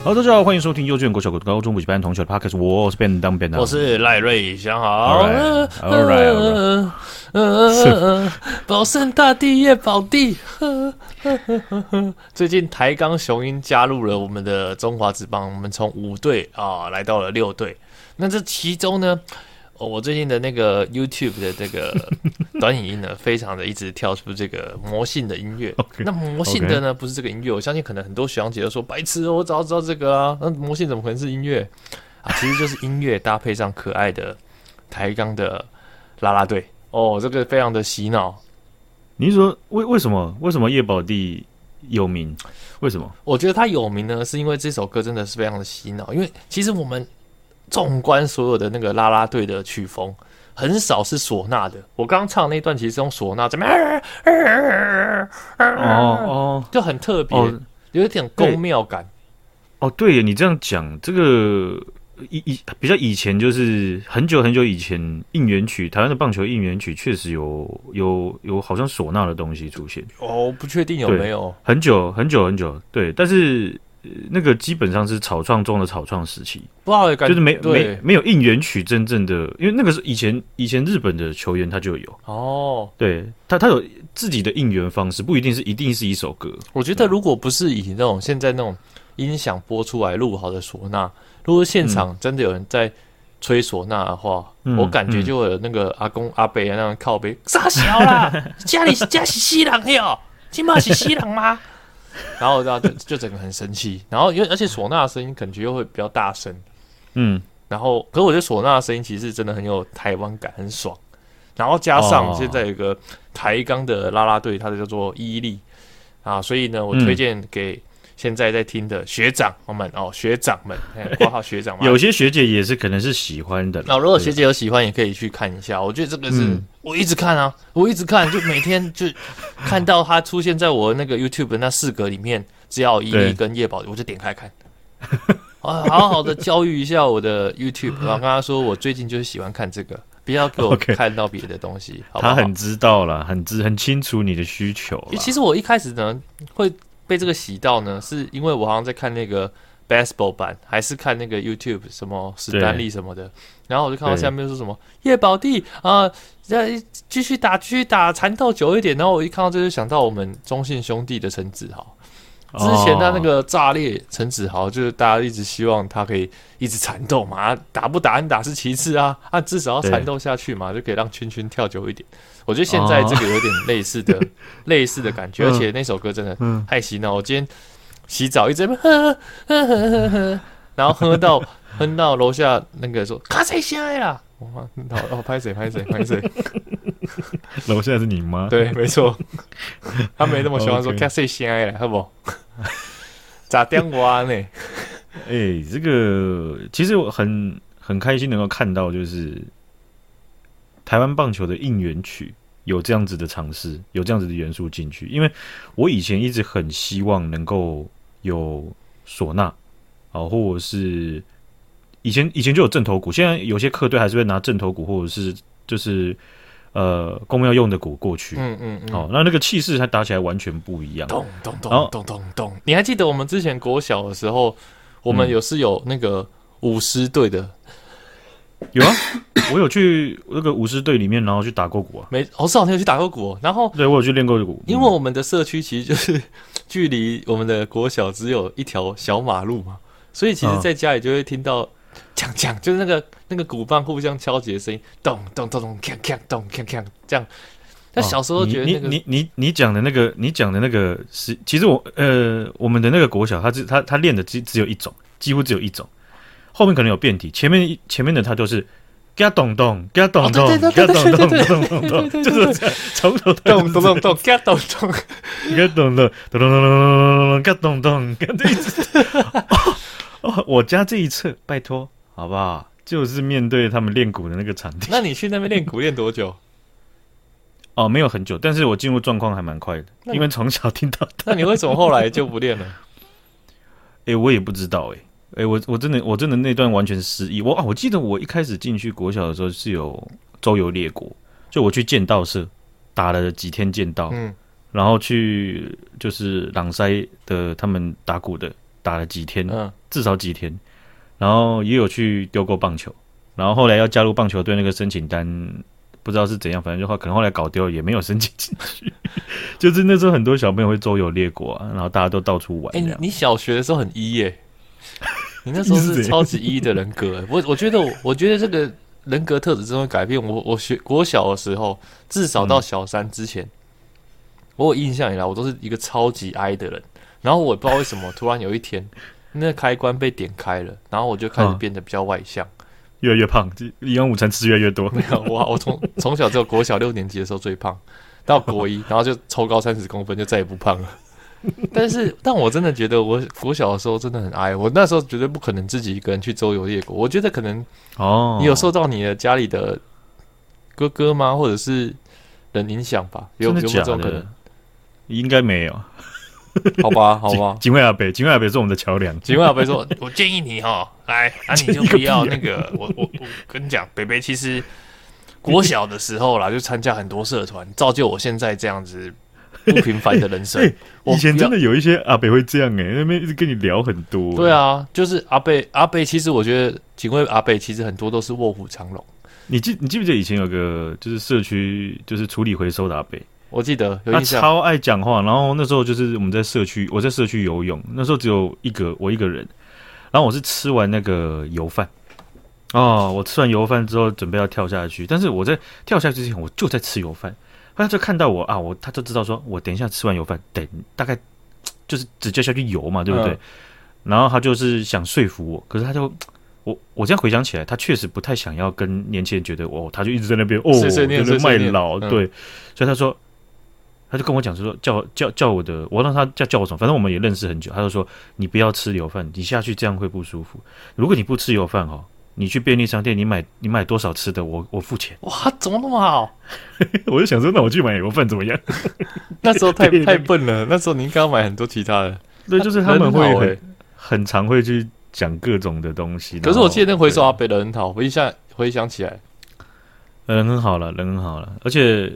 好，大家好，欢迎收听幼稚园国小高中补习班同学的 podcast， 我是便当， 我是赖瑞祥豪。保生大帝叶宝地。最近台钢雄鹰加入了我们的中华职棒，我们从5队来到了6队。那这其中呢，我最近的那个 YouTube 的这个短影音呢，非常的一直跳出这个魔性的音乐。那魔性的呢，不是这个音乐，我相信可能很多学长姐都说白痴哦，我早知道这个啊，那魔性怎么可能是音乐啊？其实就是音乐搭配上可爱的台钢的啦啦队哦，这个非常的洗脑。 你是说为什么叶宝地有名？为什么？ 我觉得他有名呢，是因为这首歌真的是非常的洗脑。因为其实我们纵观所有的那个啦啦队的曲风，很少是唢呐的。我刚刚唱的那段其实是用唢呐，怎么就很特别，有一点宫庙感。 哦，对耶，你这样讲，这个比较以前就是很久很久以前应援曲，台湾的棒球应援曲确实有好像唢呐的东西出现。 哦，不确定有没有， 很久，对，但是。那个基本上是草创中的草创时期， 不好就是没有应援曲真正的，因为那个是以前日本的球员他就有哦，对他有自己的应援方式，不一定是一首歌。 我觉得如果不是以那种现在那种音响播出来录好的唢呐，如果现场真的有人在吹唢呐的话，我感觉就会有那个阿公阿伯那样靠北傻小啦，家是西人哟，今嘛是西人吗？然后就整个很生气，然后而且唢呐的声音感觉又会比较大声，然后可是我觉得唢呐的声音其实真的很有台湾感，很爽。然后加上现在有个台钢的啦啦队，它的叫做伊利啊，所以呢，我推荐给现在在听的学长们学长们，括号学长们， 有些学姐也是可能是喜欢的。 如果学姐有喜欢，也可以去看一下。我觉得这个是我一直看啊，就每天就看到它出现在我那个 YouTube 的那4格里面，只要伊利跟叶宝，我就点开看。好好的教育一下我的 YouTube， 然后跟他说我最近就是喜欢看这个，不要给我看到别的东西。好不好？ 他很知道啦，很清楚你的需求啦。 其实我一开始呢会被这个洗到呢，是因为我好像在看那个 basketball 版，还是看那个 YouTube 什么史丹利什么的，然后我就看到下面说什么叶宝地继续打，缠斗久一点。然后我一看到这就想到我们中信兄弟的陈子豪，之前他那个炸裂陈子豪，就是大家一直希望他可以一直缠斗嘛，打不打安打是其次啊，至少要缠斗下去嘛，就可以让圈圈跳久一点。我觉得现在这个有点类似的感觉，而且那首歌真的太洗脑。我今天洗澡一直然后哼到楼下那个说卡谁声的啦，拍谁， 楼下是你吗？ 对，没错，他没那么喜欢说卡谁声的啦，好不好？咋电话呢？ 这个其实我很开心能够看到，就是台湾棒球的应援曲有这样子的尝试，有这样子的元素进去。因为我以前一直很希望能够有唢呐或者是以前就有正头鼓，现在有些客队还是会拿正头鼓或者是就是公庙用的鼓过去。那个气势它打起来完全不一样。 咚咚咚咚咚咚！你还记得我们之前国小的时候，我们有那个舞狮队的。 有啊，我有去那个舞狮队里面，然后去打过鼓啊。 是你有去打过鼓然后对我有去练过鼓。 因为我们的社区其实就是距离我们的国小只有一条小马路嘛，所以其实在家里就会听到锵，就是那个鼓棒互相敲击的声音，咚咚咚咚，锵锵咚锵锵这样。那小时候觉得那个你讲的那个是，其实我们的那个国小，他练的只有一种，几乎只有一种。后面可能有变体，前面的它都是嘎咚咚，嘎咚咚，嘎咚咚，咚咚咚，就是这样从头咚咚咚咚，嘎咚咚， 嘎咚咚，咚咚咚，嘎咚咚，嘎这一次。我家这一侧，拜托，好不好？就是面对他们练鼓的那个场地。 那你去那边练鼓练多久？ 没有很久，但是我进入状况还蛮快的，因为从小听到大。 那你为什么后来就不练了？ 我也不知道我真的那段完全失忆。我记得我一开始进去国小的时候是有周游列国，就我去剑道社打了几天剑道，然后去就是朗塞的他们打鼓的打了几天，至少几天，然后也有去丢过棒球，然后后来要加入棒球队那个申请单不知道是怎样，反正可能后来搞丢了，也没有申请进去。就是那时候很多小朋友会周游列国啊，然后大家都到处玩。 你小学的时候很耶，你那时候是超级的人格。我觉得这个人格特质真的改变。我小的时候，至少到小3之前，我有印象以来，我都是一个超级的人。然后我也不知道为什么，突然有一天，那个开关被点开了，然后我就开始变得比较外向。 越来越胖，营养午餐吃越来越多。 没有，我从小只有国小6年级的时候最胖，到国1，然后就抽高30公分，就再也不胖了。但我真的觉得我国小的时候真的很矮，我那时候绝对不可能自己一个人去周游列国。我觉得可能你有受到你的家里的哥哥吗，或者是人影响吧？有没有这种可能？ 应该没有。 好吧。 警卫阿伯是我们的桥梁。 警卫阿伯说：“我建议你来，你就不要那个。我跟你讲，北北其实国小的时候啦，就参加很多社团，造就我现在这样子不平凡的人生。 以前真的有一些阿伯会这样那边一直跟你聊很多。 对啊，就是阿伯，其实我觉得警卫阿伯其实很多都是卧虎藏龙。你记不记得以前有个就是社区就是处理回收的阿伯？我记得有印象， 他超爱讲话。然后那时候就是我在社区游泳，那时候只有我一个人。然后我是吃完那个油饭我吃完油饭之后准备要跳下去，但是我在跳下去之前我就在吃油饭。他就看到我他就知道说我等一下吃完油饭，大概就是只接下去油嘛，对不对？然后他就是想说服我，可是他就我这样回想起来，他确实不太想要跟年轻人觉得他就一直在那边在那卖老，对，所以他就跟我讲说叫我的，我让他叫我什么，反正我们也认识很久。他就说你不要吃油饭，你下去这样会不舒服。如果你不吃油饭你去便利商店，你买多少吃的，我付钱。 哇，怎么那么好？ 我就想说，那我去买油饭怎么样？ 那时候太笨了，那时候你应该要买很多其他的。 对，就是他们会很常会去讲各种的东西。 可是我记得那回收阿伯人很好，回想起来， 人很好了，而且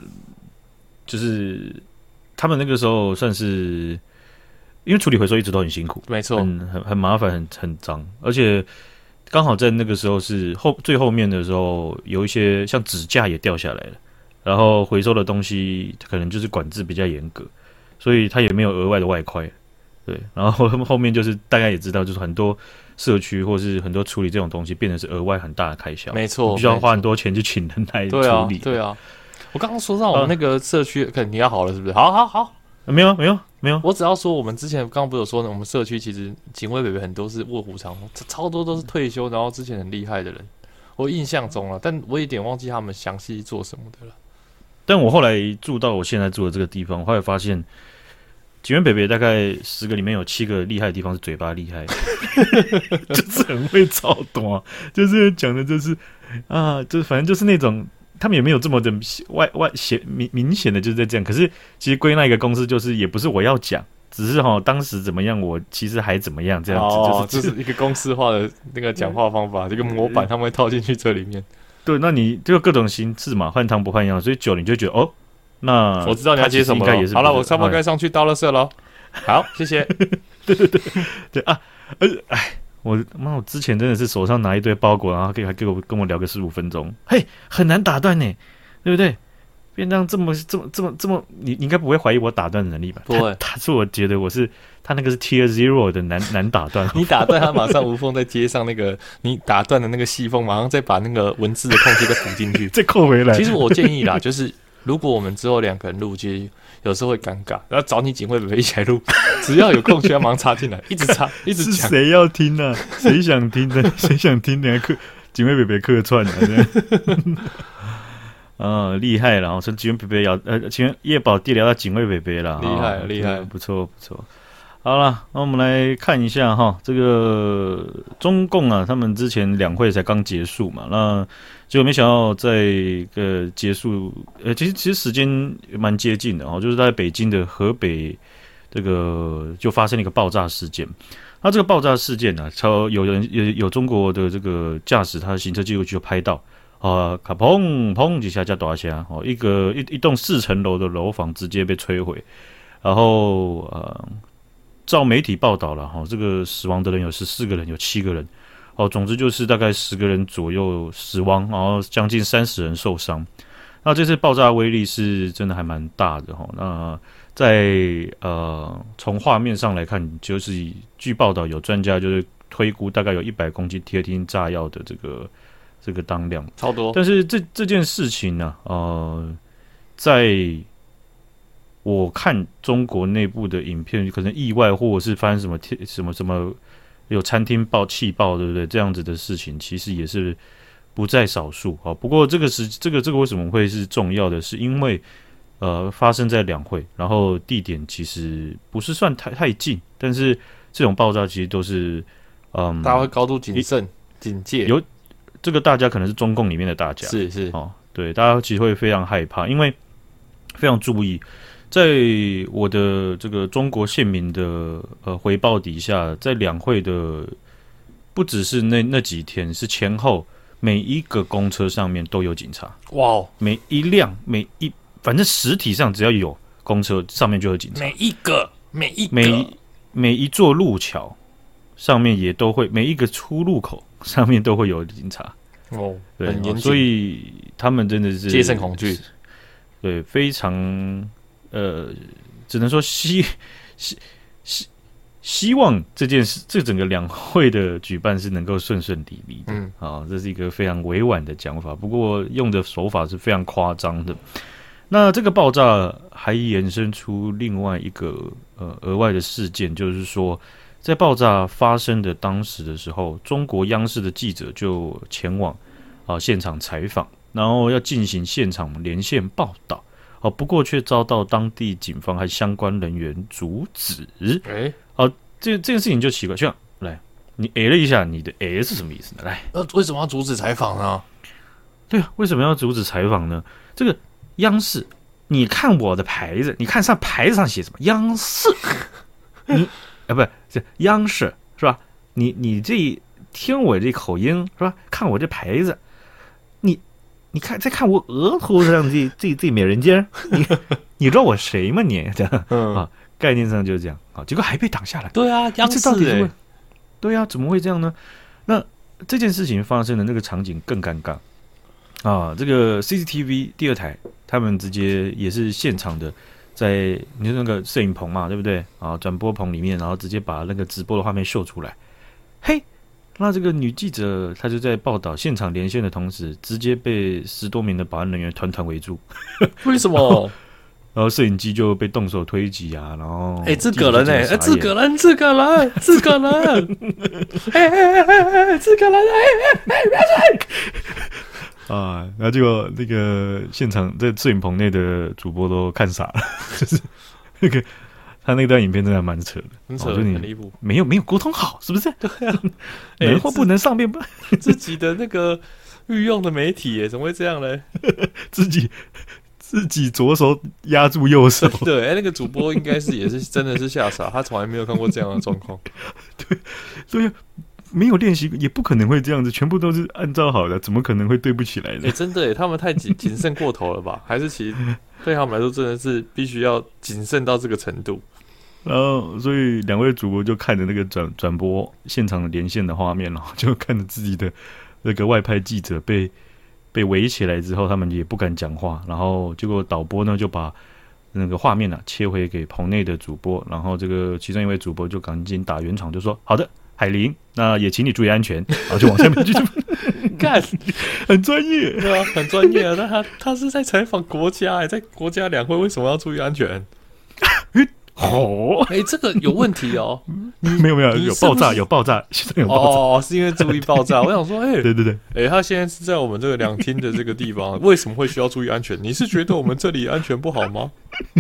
就是他们那个时候算是，因为处理回收一直都很辛苦， 没错， 很麻烦，很脏，而且刚好在那个时候是最后面的时候，有一些像纸架也掉下来了，然后回收的东西可能就是管制比较严格，所以它也没有额外的外快，对，然后后面就是大概也知道，就是很多社区或是很多处理这种东西变成是额外很大的开销， 没错， 必须要花很多钱去请人来处理， 对啊。我刚刚说到我们那个社区，可能你要好了是不是？好， 没有。 我只要说，我们之前刚刚不是有说呢，我们社区其实警卫北北很多是卧虎藏龙，超多都是退休然后之前很厉害的人，我印象中了，但我有点忘记他们详细做什么的了。 但我后来住到我现在住的这个地方，后来发现警卫北北大概10个里面有7个厉害的地方是嘴巴厉害，就是很会操短，就是讲的就是就是反正就是那种。他们也没有这么的明显的就是在这样，可是其实归纳一个公式就是也不是我要讲，只是当时怎么样，我其实还怎么样这样子， 就是一个公式化的那个讲话方法，这个模板他们会套进去这里面。 对，那你就各种形式嘛，换汤不换药，所以久了你就觉得那我知道你要接什么了。好了，我差不多该上去倒垃圾了。好，谢谢。 对啊，我之前真的是手上拿一堆包裹，然后还跟我聊个15分钟，嘿，很难打断呢，对不对？便当这么，你应该不会怀疑我打断的能力吧？ 不会， 他是我觉得他那个是 Tier 0的难打断。 你打断他，马上无缝再接上那个你打断的那个细缝，马上再把那个文字的空隙再补进去， 再扣回来。 其实我建议啦，就是如果我们之后2个人录，其实有时候会尴尬，然后找你警卫北北一起来录，只要有空，需要马上插进来，一直插，一直讲。 是谁要听啊？谁想听的？谁想听的？警卫北北客串厉害了！然后从警卫北北请问叶宝弟聊到警卫北北了， 厉害， 不错。好了，那我们来看一下这个中共他们之前2会才刚结束嘛，那结果没想到在结束，其实时间蛮接近的就是在北京的河北这个就发生了一个爆炸事件。那这个爆炸事件有中国的这个驾驶，他的行车记录器就拍到咔砰几下叫大下一栋4层楼的楼房直接被摧毁，然后照媒体报道了这个死亡的人有14个人，有7个人总之就是大概10个人左右死亡，然后将近30人受伤。那这次爆炸威力是真的还蛮大的那在从画面上来看，就是据报道有专家就是推估大概有100公斤铁汀炸药的这个当量， 超多。但是这件事情呢，在我看中国内部的影片，可能意外或者是发生什么有餐厅气爆，对不对？这样子的事情其实也是不在少数不过这个为什么会是重要的？是因为发生在两会，然后地点其实不是算太近，但是这种爆炸其实都是大家会高度谨慎警戒。 有这个大家可能是中共里面的大家， 是对，大家其实会非常害怕，因为非常注意。在我的这个中国县民的回报底下，在两会的不只是那几天，是前后每一个公车上面都有警察。 哇！ 每一辆反正实体上只要有公车上面就有警察。每一座路桥上面也都会，每一个出入口上面都会有警察。对，很严谨，所以他们真的是戒慎恐惧。 对，非常只能说希望这件事，这整个两会的举办是能够顺顺利利的。这是一个非常委婉的讲法，不过用的手法是非常夸张的。那这个爆炸还延伸出另外一个额外的事件，就是说，在爆炸发生的当时的时候，中国央视的记者就前往现场采访，然后要进行现场连线报道。不过却遭到当地警方和相关人员阻止。这件事情就奇怪，就像来，你了一下，你的是什么意思呢？来， 为什么要阻止采访呢？ 对啊，为什么要阻止采访呢？这个央视，你看我的牌子，你看上牌子上写什么？央视，你不是央视是吧？你这听我这口音是吧？看我这牌子，你看，再看我额头上这美人尖，你知道我谁吗？你这样概念上就是这样结果还被挡下来。 对啊，央视对啊，怎么会这样呢？那这件事情发生的那个场景更尴尬这个 CCTV 第2台，他们直接也是现场的，在你说那个摄影棚嘛，对不对转播棚里面，然后直接把那个直播的画面秀出来。嘿。那这个女记者她就在报道现场连线的同时，直接被10多名的保安人员团围住。 为什么？ 然后摄影机就被动手推挤然后这个人这个人然后结果那个现场在摄影棚内的主播都看傻了，就是那个。他那段影片真的蛮扯的， 很扯，很离谱， 没有沟通好，是不是？ 对啊， 能或不能上面自己的那个御用的媒体怎么会这样呢？ 自己左手压住右手， 对，那个主播应该是也是真的是吓傻，他从来没有看过这样的状况。 对，所以没有练习，也不可能会这样子，全部都是按照好的，怎么可能会对不起来呢？ 真的他们太谨慎过头了吧？还是其实对他们来说真的是必须要谨慎到这个程度。 然后，所以2位主播就看着那个转播现场连线的画面就看着自己的那个外派记者被围起来之后，他们也不敢讲话。然后结果导播呢就把那个画面切回给棚内的主播，然后这个其中一位主播就赶紧打圆场，就说：“好的，海玲，那也请你注意安全。”然后就往下面去， 干， 很专业， 对啊，很专业啊。但他是在采访国家，在国家两会为什么要注意安全？这个有问题哦。 没有有爆炸，有爆炸，现在有爆炸是因为注意爆炸。我想说， 对， 他现在是在我们这个两厅的这个地方，为什么会需要注意安全？你是觉得我们这里安全不好吗？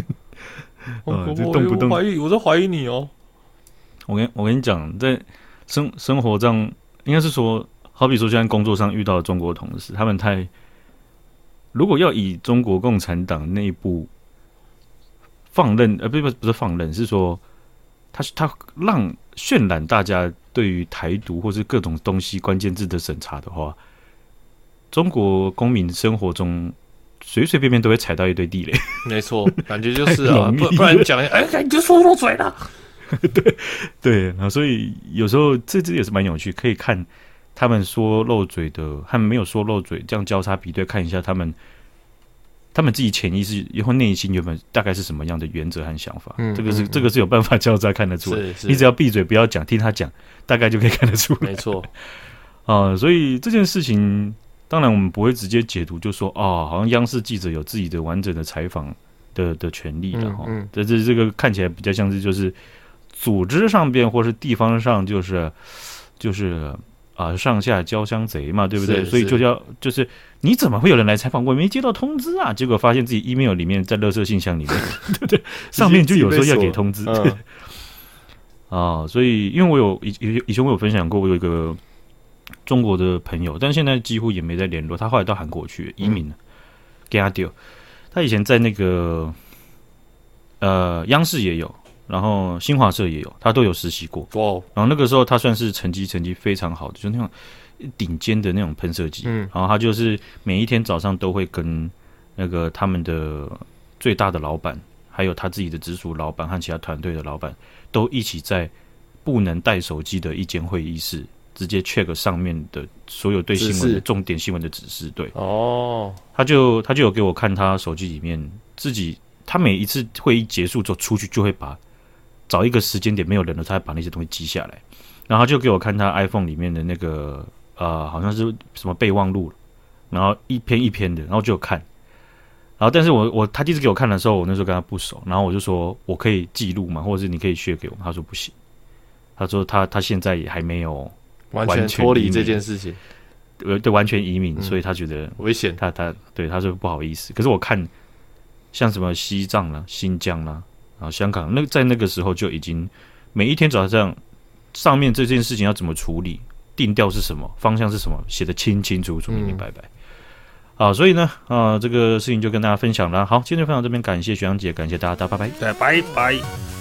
我都怀疑你哦。 我跟你讲，在生活上，应该是说，好比说现在工作上遇到的中国同事，他们如果要以中国共产党内部放任，不是放任，是说他让渲染大家对于台独或是各种东西关键字的审查的话，中国公民生活中随随便便都会踩到一堆地雷。 没错，感觉就是不然讲你就说漏嘴了。 对，然后所以有时候这也是蛮有趣，可以看他们说漏嘴的和没有说漏嘴这样交叉比对，看一下他们自己潜意识或内心原本大概是什么样的原则和想法。这个是有办法交叉看得出来。你只要闭嘴不要讲，听他讲，大概就可以看得出来。 没错。 所以这件事情，当然我们不会直接解读，就说好像央视记者有自己的完整的采访的权利了哈。这个看起来比较像是就是组织上边或是地方上就是上下交相贼嘛，对不对？所以就是你怎么会有人来采访？我没接到通知啊！结果发现自己 email 里面在垃圾信箱里面，对不对？上面就有时候要给通知。所以因为以前我有分享过，我有一个中国的朋友，但现在几乎也没再联络。他后来到韩国去移民了，给他丢。他以前在那个央视也有。然后新华社也有，他都有实习过。然后那个时候他算是成绩非常好的，就那种顶尖的那种喷射机。然后他就是每一天早上都会跟那个他们的最大的老板，还有他自己的直属老板和其他团队的老板，都一起在不能带手机的一间会议室，直接 check 上面的所有对新闻的重点新闻的指示。对，他就有给我看他手机里面自己，他每一次会议结束之后出去就会找一个时间点没有人了，他把那些东西记下来，然后就给我看他 iPhone 里面的那个好像是什么备忘录，然后一篇一篇的，然后就有看，然后但是他第一次给我看的时候，我那时候跟他不熟，然后我就说我可以记录嘛，或者是你可以share给我，他说不行，他说他现在也还没有完全脱离这件事情， 对，完全移民，所以他觉得危险， 他说不好意思，可是我看像什么西藏啦、新疆啦。香港在那个时候就已经每一天早上上面这件事情要怎么处理，定调是什么，方向是什么，写得清清楚楚、明明白白。所以呢，这个事情就跟大家分享了。好，今天分享这边，感谢学长姐，感谢大家，拜拜， 拜拜。